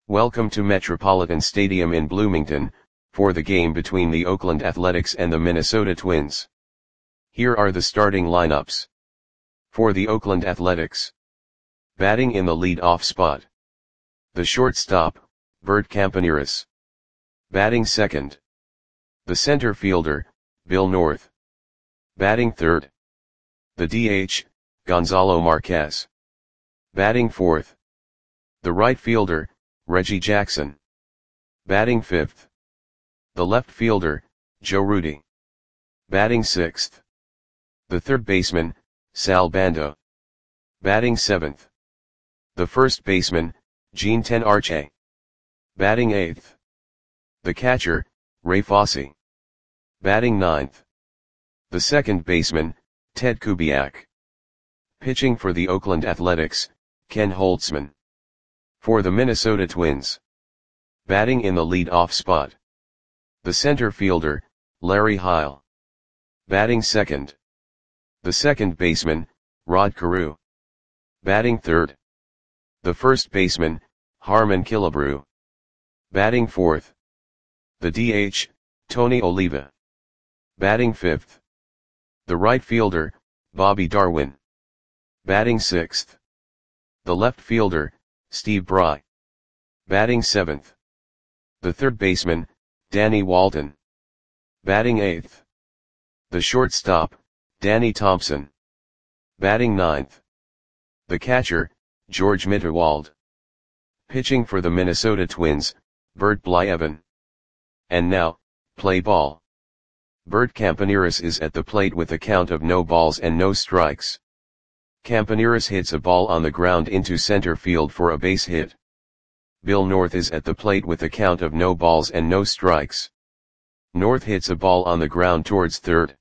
Welcome to Metropolitan Stadium in Bloomington, for the game between the Oakland Athletics and the Minnesota Twins. Here are the starting lineups. For the Oakland Athletics. Batting in the lead-off spot. The shortstop, Bert Campaneris. Batting second. The center fielder, Bill North. Batting third. The DH, Gonzalo Marquez. Batting fourth. The right fielder, Reggie Jackson. Batting fifth. The left fielder, Joe Rudi. Batting sixth. The third baseman, Sal Bando. Batting seventh. The first baseman, Gene Tenarche. Batting eighth. The catcher, Ray Fosse. Batting ninth. The second baseman, Ted Kubiak. Pitching for the Oakland Athletics, Ken Holtzman. For the Minnesota Twins. Batting in the lead-off spot. The center fielder, Larry Heil. Batting second. The second baseman, Rod Carew. Batting third. The first baseman, Harmon Killebrew. Batting fourth. The DH, Tony Oliva. Batting fifth. The right fielder, Bobby Darwin. Batting sixth. The left fielder, Steve Bry. Batting seventh. The third baseman, Danny Walton. Batting eighth. The shortstop, Danny Thompson. Batting ninth. The catcher, George Mitterwald. Pitching for the Minnesota Twins, Bert Blyleven. And now, play ball. Bert Campaneris is at the plate with a count of no balls and no strikes. Campaneris hits a ball on the ground into center field for a base hit. Bill North is at the plate with a count of no balls and no strikes. North hits a ball on the ground towards third.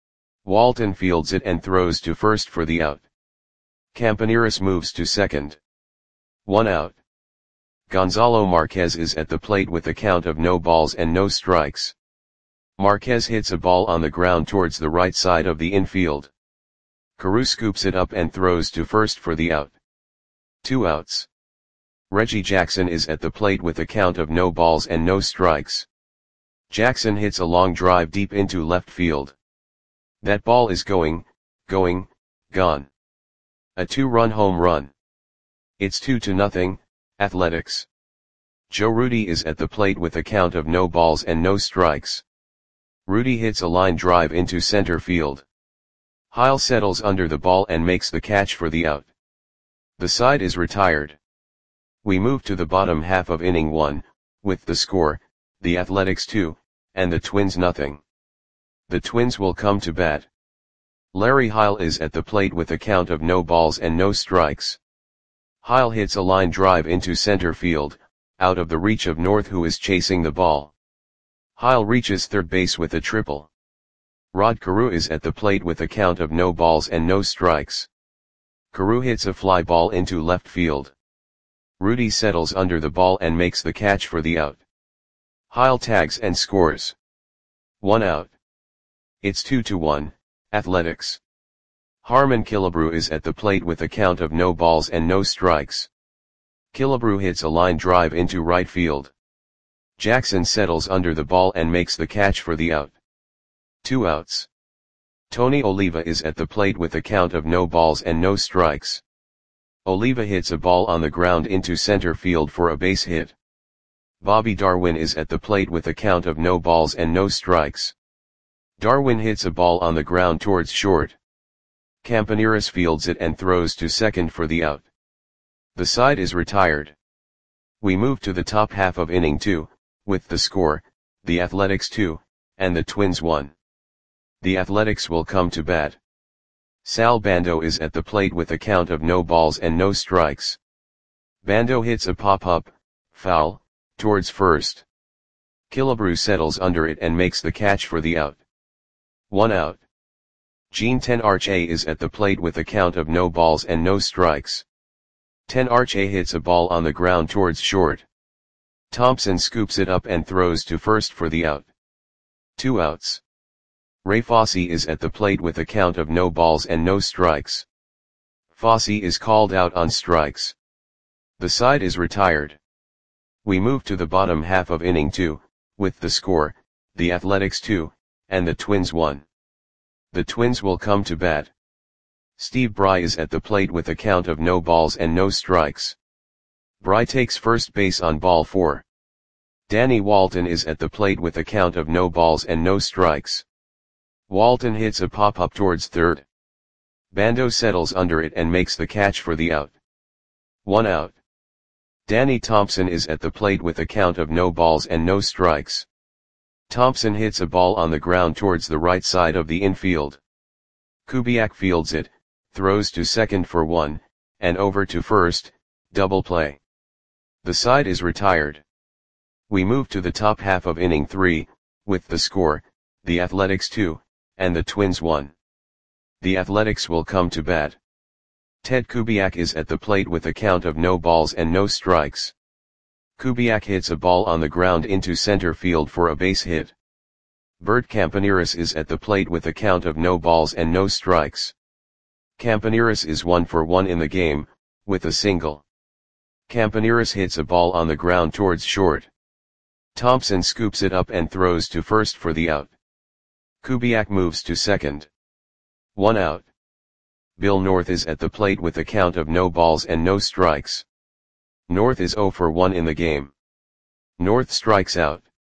Walton fields it and throws to first for the out. Campaneris moves to second. 1 out. Gonzalo Marquez is at the plate with a count of no balls and no strikes. Marquez hits a ball on the ground towards the right side of the infield. Carew scoops it up and throws to first for the out. 2 outs. Reggie Jackson is at the plate with a count of no balls and no strikes. Jackson hits a long drive deep into left field. That ball is gone. A 2-run home run. It's 2-0, Athletics. Joe Rudi is at the plate with a count of no balls and no strikes. Rudi hits a line drive into center field. Heil settles under the ball and makes the catch for the out. The side is retired. We move to the bottom half of inning 1, with the score, the Athletics 2, and the Twins nothing. The Twins will come to bat. Larry Heil is at the plate with a count of no balls and no strikes. Heil hits a line drive into center field, out of the reach of North, who is chasing the ball. Heil reaches third base with a triple. Rod Carew is at the plate with a count of no balls and no strikes. Carew hits a fly ball into left field. Rudi settles under the ball and makes the catch for the out. Heil tags and scores. 1 out. It's 2-1, Athletics. Harmon Killebrew is at the plate with a count of no balls and no strikes. Killebrew hits a line drive into right field. Jackson settles under the ball and makes the catch for the out. 2 outs. Tony Oliva is at the plate with a count of no balls and no strikes. Oliva hits a ball on the ground into center field for a base hit. Bobby Darwin is at the plate with a count of no balls and no strikes. Darwin hits a ball on the ground towards short. Campaneris fields it and throws to second for the out. The side is retired. We move to the top half of inning 2, with the score, the Athletics 2, and the Twins 1. The Athletics will come to bat. Sal Bando is at the plate with a count of no balls and no strikes. Bando hits a pop-up, foul, towards first. Killebrew settles under it and makes the catch for the out. 1 out. Gene Tenarche is at the plate with a count of no balls and no strikes. Tenarche hits a ball on the ground towards short. Thompson scoops it up and throws to first for the out. 2 outs. Ray Fosse is at the plate with a count of no balls and no strikes. Fosse is called out on strikes. The side is retired. We move to the bottom half of inning 2, with the score, the Athletics 2, and the Twins 1. The Twins will come to bat. Steve Bry is at the plate with a count of no balls and no strikes. Bry takes first base on ball 4. Danny Walton is at the plate with a count of no balls and no strikes. Walton hits a pop-up towards third. Bando settles under it and makes the catch for the out. 1 out. Danny Thompson is at the plate with a count of no balls and no strikes. Thompson hits a ball on the ground towards the right side of the infield. Kubiak fields it, throws to second for 1, and over to first, double play. The side is retired. We move to the top half of inning 3, with the score, the Athletics 2, and the Twins 1. The Athletics will come to bat. Ted Kubiak is at the plate with a count of no balls and no strikes. Kubiak hits a ball on the ground into center field for a base hit. Bert Campaneris is at the plate with a count of no balls and no strikes. Campaneris is 1 for 1 in the game, with a single. Campaneris hits a ball on the ground towards short. Thompson scoops it up and throws to first for the out. Kubiak moves to second. 1 out. Bill North is at the plate with a count of no balls and no strikes. North is 0 for 1 in the game. North strikes out.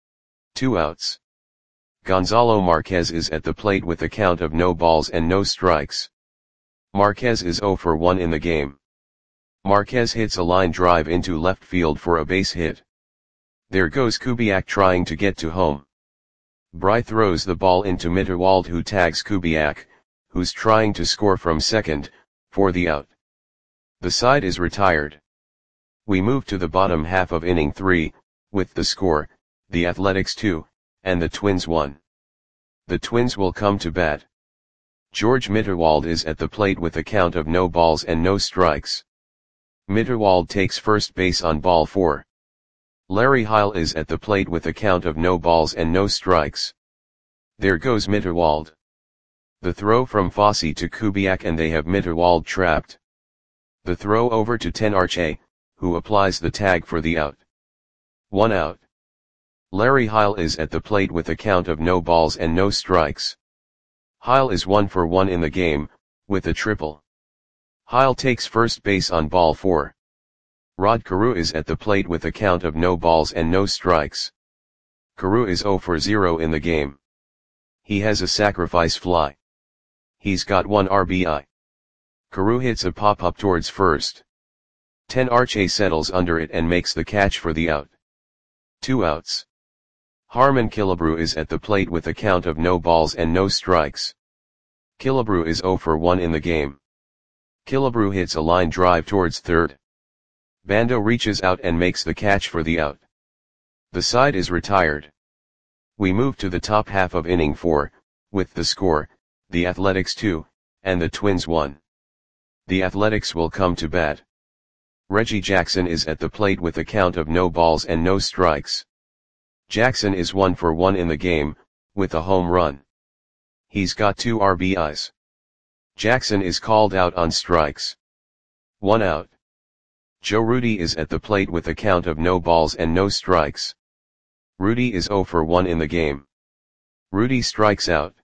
2 outs. Gonzalo Marquez is at the plate with a count of no balls and no strikes. Marquez is 0 for 1 in the game. Marquez hits a line drive into left field for a base hit. There goes Kubiak trying to get to home. Bry throws the ball into Mitterwald, who tags Kubiak, who's trying to score from second, for the out. The side is retired. We move to the bottom half of inning 3, with the score, the Athletics 2, and the Twins 1. The Twins will come to bat. George Mitterwald is at the plate with a count of no balls and no strikes. Mitterwald takes first base on ball 4. Larry Heil is at the plate with a count of no balls and no strikes. There goes Mitterwald. The throw from Fosse to Kubiak, and they have Mitterwald trapped. The throw over to Tenarche, who applies the tag for the out. 1 out. Larry Heil is at the plate with a count of no balls and no strikes. Heil is 1 for 1 in the game, with a triple. Heil takes first base on ball 4. Rod Carew is at the plate with a count of no balls and no strikes. Carew is 0 for 0 in the game. He has a sacrifice fly. He's got 1 RBI. Carew hits a pop-up towards first. Tenarche settles under it and makes the catch for the out. 2 outs. Harmon Killebrew is at the plate with a count of no balls and no strikes. Killebrew is 0 for 1 in the game. Killebrew hits a line drive towards third. Bando reaches out and makes the catch for the out. The side is retired. We move to the top half of inning 4, with the score, the Athletics 2, and the Twins 1. The Athletics will come to bat. Reggie Jackson is at the plate with a count of no balls and no strikes. Jackson is 1 for 1 in the game, with a home run. He's got 2 RBIs. Jackson is called out on strikes. 1 out. Joe Rudi is at the plate with a count of no balls and no strikes. Rudi is 0 for 1 in the game. Rudi strikes out.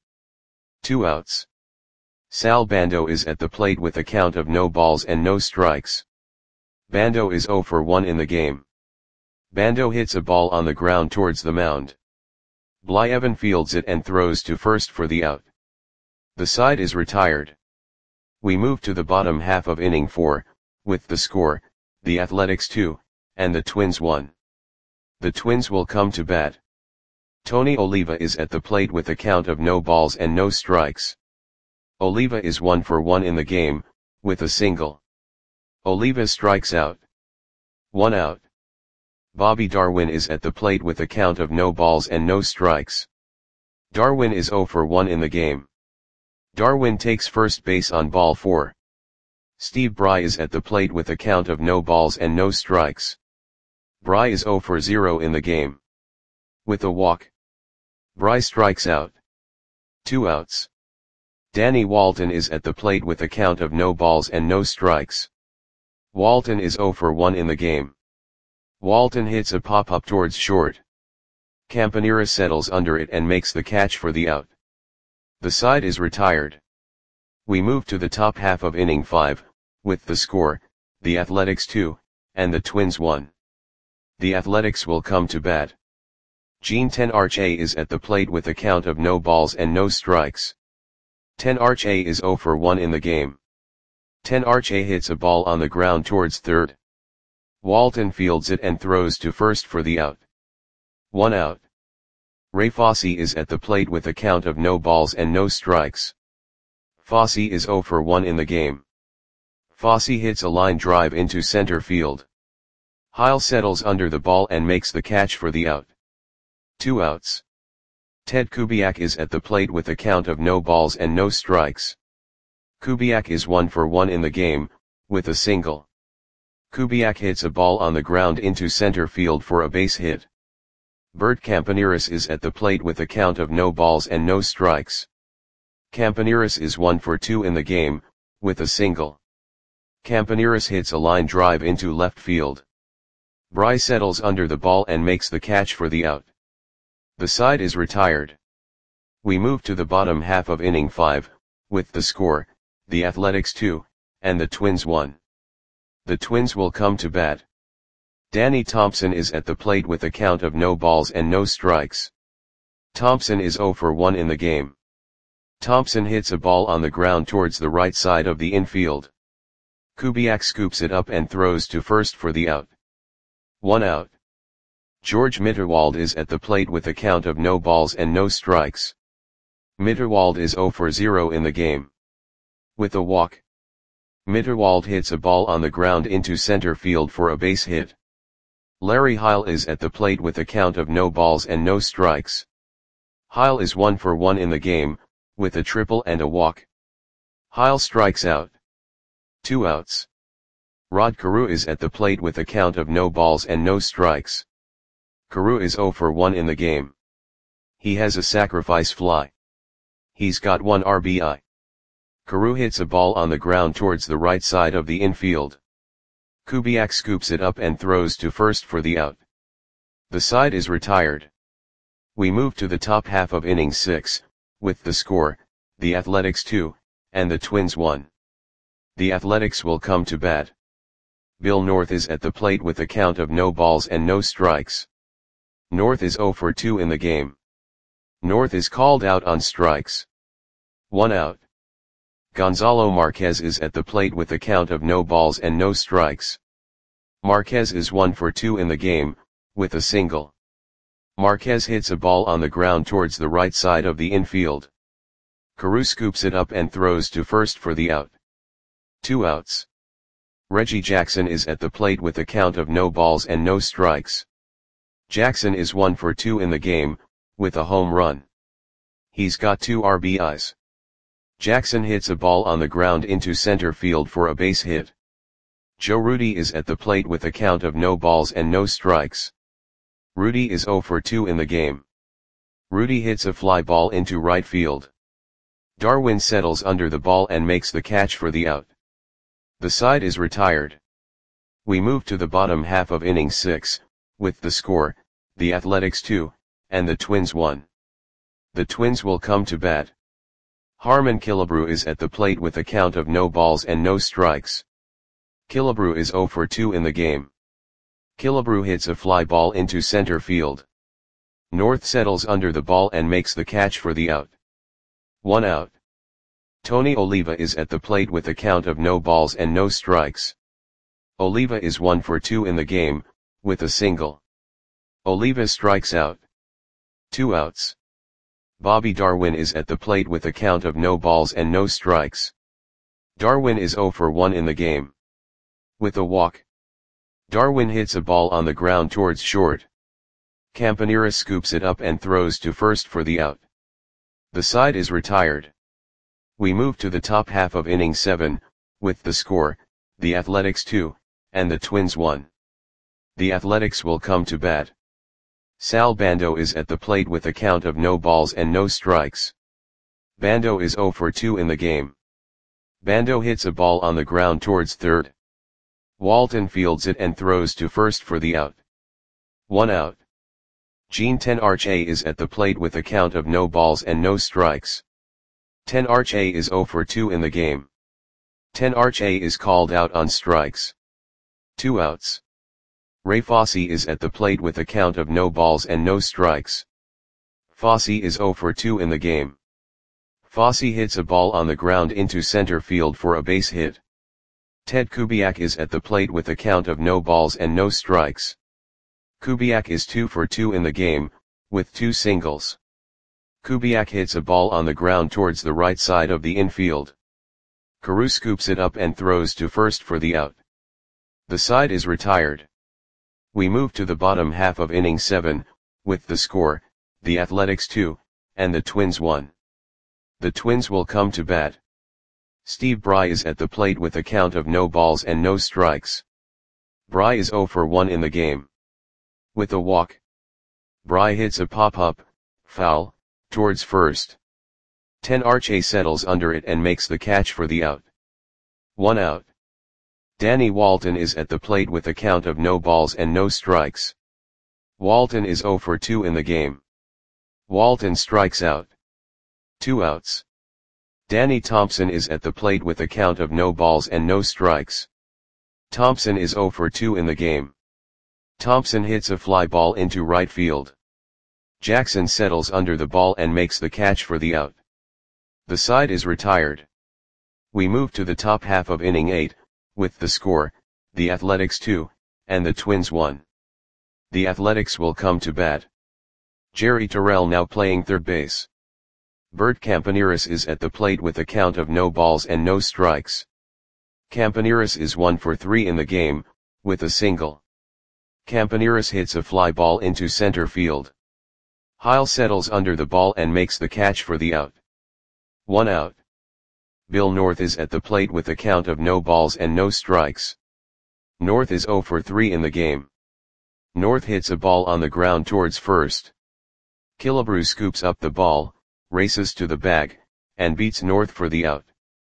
2 outs. Sal Bando is at the plate with a count of no balls and no strikes. Bando is 0 for 1 in the game. Bando hits a ball on the ground towards the mound. Blyevin fields it and throws to first for the out. The side is retired. We move to the bottom half of inning 4, with the score, the Athletics 2, and the Twins 1. The Twins will come to bat. Tony Oliva is at the plate with a count of no balls and no strikes. Oliva is 1 for 1 in the game, with a single. Oliva strikes out. 1 out. Bobby Darwin is at the plate with a count of no balls and no strikes. Darwin is 0 for 1 in the game. Darwin takes first base on ball 4. Steve Bry is at the plate with a count of no balls and no strikes. Bry is 0 for 0 in the game. With a walk. Bry strikes out. 2 outs. Danny Walton is at the plate with a count of no balls and no strikes. Walton is 0 for 1 in the game. Walton hits a pop-up towards short. Campaneris settles under it and makes the catch for the out. The side is retired. We move to the top half of inning 5, with the score, the Athletics 2, and the Twins 1. The Athletics will come to bat. Jean Tenarche is at the plate with a count of no balls and no strikes. Tenarche is 0 for 1 in the game. Tenarche hits a ball on the ground towards third. Walton fields it and throws to first for the out. 1 out. Ray Fosse is at the plate with a count of no balls and no strikes. Fosse is 0 for 1 in the game. Fosse hits a line drive into center field. Heil settles under the ball and makes the catch for the out. 2 outs. Ted Kubiak is at the plate with a count of no balls and no strikes. Kubiak is 1 for 1 in the game, with a single. Kubiak hits a ball on the ground into center field for a base hit. Bert Campaneris is at the plate with a count of no balls and no strikes. Campaneris is 1 for 2 in the game, with a single. Campaneris hits a line drive into left field. Bry settles under the ball and makes the catch for the out. The side is retired. We move to the bottom half of inning 5, with the score, the Athletics 2, and the Twins 1. The Twins will come to bat. Danny Thompson is at the plate with a count of no balls and no strikes. Thompson is 0 for 1 in the game. Thompson hits a ball on the ground towards the right side of the infield. Kubiak scoops it up and throws to first for the out. 1 out. George Mitterwald is at the plate with a count of no balls and no strikes. Mitterwald is 0 for 0 in the game. With a walk. Mitterwald hits a ball on the ground into center field for a base hit. Larry Heil is at the plate with a count of no balls and no strikes. Heil is 1 for 1 in the game, with a triple and a walk. Heil strikes out. 2 outs. Rod Carew is at the plate with a count of no balls and no strikes. Carew is 0 for 1 in the game. He has a sacrifice fly. He's got 1 RBI. Carew hits a ball on the ground towards the right side of the infield. Kubiak scoops it up and throws to first for the out. The side is retired. We move to the top half of inning 6, with the score, the Athletics 2, and the Twins 1. The Athletics will come to bat. Bill North is at the plate with a count of no balls and no strikes. North is 0 for 2 in the game. North is called out on strikes. 1 out. Gonzalo Marquez is at the plate with a count of no balls and no strikes. Marquez is 1 for 2 in the game, with a single. Marquez hits a ball on the ground towards the right side of the infield. Carew scoops it up and throws to first for the out. 2 outs. Reggie Jackson is at the plate with a count of no balls and no strikes. Jackson is 1 for 2 in the game, with a home run. He's got 2 RBIs. Jackson hits a ball on the ground into center field for a base hit. Joe Rudi is at the plate with a count of no balls and no strikes. Rudi is 0 for 2 in the game. Rudi hits a fly ball into right field. Darwin settles under the ball and makes the catch for the out. The side is retired. We move to the bottom half of inning 6, with the score, the Athletics 2, and the Twins 1. The Twins will come to bat. Harmon Killebrew is at the plate with a count of no balls and no strikes. Killebrew is 0 for 2 in the game. Killebrew hits a fly ball into center field. North settles under the ball and makes the catch for the out. 1 out. Tony Oliva is at the plate with a count of no balls and no strikes. Oliva is 1 for 2 in the game, with a single. Oliva strikes out. 2 outs. Bobby Darwin is at the plate with a count of no balls and no strikes. Darwin is 0 for 1 in the game. With a walk. Darwin hits a ball on the ground towards short. Campaneris scoops it up and throws to first for the out. The side is retired. We move to the top half of inning 7, with the score, the Athletics 2, and the Twins 1. The Athletics will come to bat. Sal Bando is at the plate with a count of no balls and no strikes. Bando is 0 for 2 in the game. Bando hits a ball on the ground towards third. Walton fields it and throws to first for the out. 1 out. Gene 10 Arch A is at the plate with a count of no balls and no strikes. 10 Arch A is 0 for 2 in the game. 10 Arch A is called out on strikes. 2 outs. Ray Fosse is at the plate with a count of no balls and no strikes. Fosse is 0 for 2 in the game. Fosse hits a ball on the ground into center field for a base hit. Ted Kubiak is at the plate with a count of no balls and no strikes. Kubiak is 2 for 2 in the game, with 2 singles. Kubiak hits a ball on the ground towards the right side of the infield. Carew scoops it up and throws to first for the out. The side is retired. We move to the bottom half of inning 7, with the score, the Athletics 2, and the Twins 1. The Twins will come to bat. Steve Bry is at the plate with a count of no balls and no strikes. Bry is 0 for 1 in the game. With a walk, Bry hits a pop-up, foul, towards first. 10 Arch A settles under it and makes the catch for the out. 1 out. Danny Walton is at the plate with a count of no balls and no strikes. Walton is 0 for 2 in the game. Walton strikes out. 2 outs. Danny Thompson is at the plate with a count of no balls and no strikes. Thompson is 0 for 2 in the game. Thompson hits a fly ball into right field. Jackson settles under the ball and makes the catch for the out. The side is retired. We move to the top half of inning 8, with the score, the Athletics 2, and the Twins 1. The Athletics will come to bat. Jerry Terrell now playing third base. Bert Campaneris is at the plate with a count of no balls and no strikes. Campaneris is 1 for 3 in the game, with a single. Campaneris hits a fly ball into center field. Heil settles under the ball and makes the catch for the out. 1 out. Bill North is at the plate with a count of no balls and no strikes. North is 0 for 3 in the game. North hits a ball on the ground towards first. Killebrew scoops up the ball, races to the bag, and beats North for the out.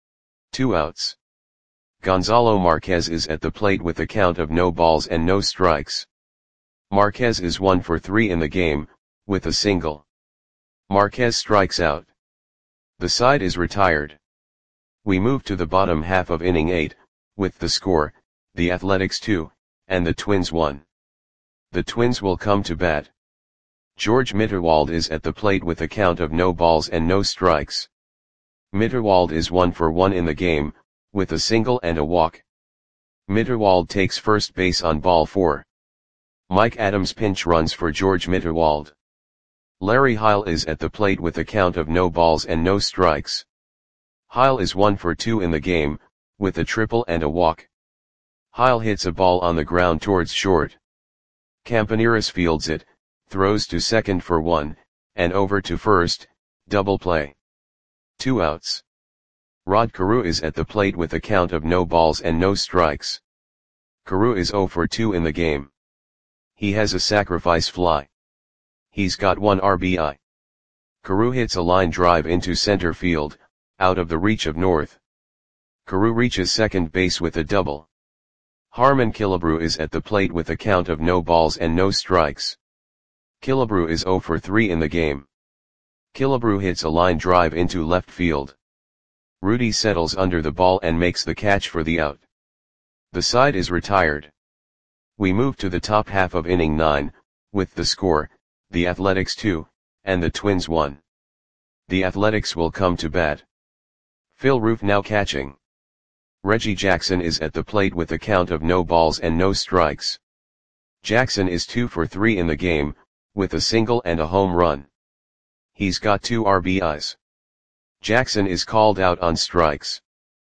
2 outs. Gonzalo Marquez is at the plate with a count of no balls and no strikes. Marquez is 1 for 3 in the game, with a single. Marquez strikes out. The side is retired. We move to the bottom half of inning 8, with the score, the Athletics 2, and the Twins 1. The Twins will come to bat. George Mitterwald is at the plate with a count of no balls and no strikes. Mitterwald is 1 for 1 in the game, with a single and a walk. Mitterwald takes first base on ball 4. Mike Adams pinch runs for George Mitterwald. Larry Heil is at the plate with a count of no balls and no strikes. Heil is 1 for 2 in the game, with a triple and a walk. Heil hits a ball on the ground towards short. Campaneris fields it, throws to second for 1, and over to first, double play. 2 outs. Rod Carew is at the plate with a count of no balls and no strikes. Carew is 0 for 2 in the game. He has a sacrifice fly. He's got 1 RBI. Carew hits a line drive into center field, out of the reach of North. Carew reaches second base with a double. Harmon Killebrew is at the plate with a count of no balls and no strikes. Killebrew is 0 for 3 in the game. Killebrew hits a line drive into left field. Rudy settles under the ball and makes the catch for the out. The side is retired. We move to the top half of inning 9, with the score, the Athletics 2, and the Twins 1. The Athletics will come to bat. Phil Roof now catching. Reggie Jackson is at the plate with a count of no balls and no strikes. Jackson is 2 for 3 in the game, with a single and a home run. He's got 2 RBIs. Jackson is called out on strikes.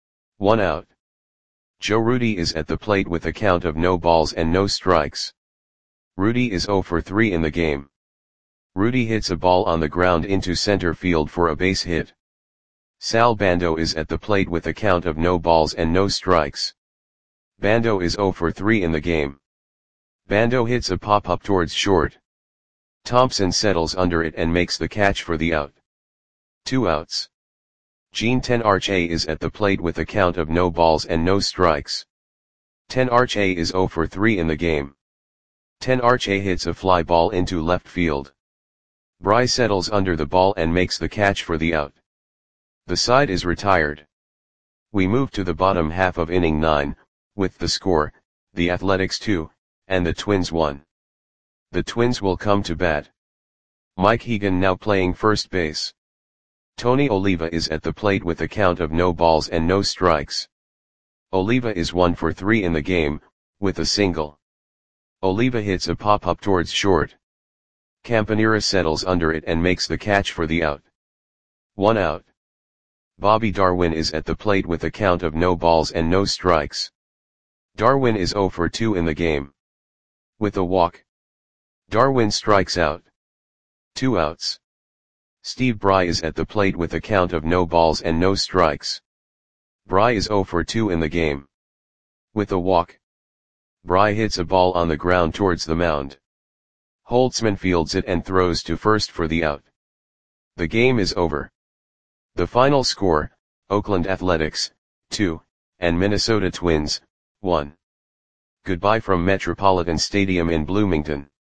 1 out. Joe Rudi is at the plate with a count of no balls and no strikes. Rudi is 0 for 3 in the game. Rudi hits a ball on the ground into center field for a base hit. Sal Bando is at the plate with a count of no balls and no strikes. Bando is 0 for 3 in the game. Bando hits a pop-up towards short. Thompson settles under it and makes the catch for the out. 2 outs. Gene 10 Arch A is at the plate with a count of no balls and no strikes. 10 Arch A is 0 for 3 in the game. 10 Arche hits a fly ball into left field. Bry settles under the ball and makes the catch for the out. The side is retired. We move to the bottom half of inning 9, with the score, the Athletics 2, and the Twins 1. The Twins will come to bat. Mike Hegan now playing first base. Tony Oliva is at the plate with a count of no balls and no strikes. Oliva is 1 for 3 in the game, with a single. Oliva hits a pop-up towards short. Campanera settles under it and makes the catch for the out. 1 out. Bobby Darwin is at the plate with a count of no balls and no strikes. Darwin is 0 for 2 in the game. With a walk. Darwin strikes out. 2 outs. Steve Bry is at the plate with a count of no balls and no strikes. Bry is 0 for 2 in the game. With a walk. Bry hits a ball on the ground towards the mound. Holtzman fields it and throws to first for the out. The game is over. The final score, Oakland Athletics, 2, and Minnesota Twins, 1. Goodbye from Metropolitan Stadium in Bloomington.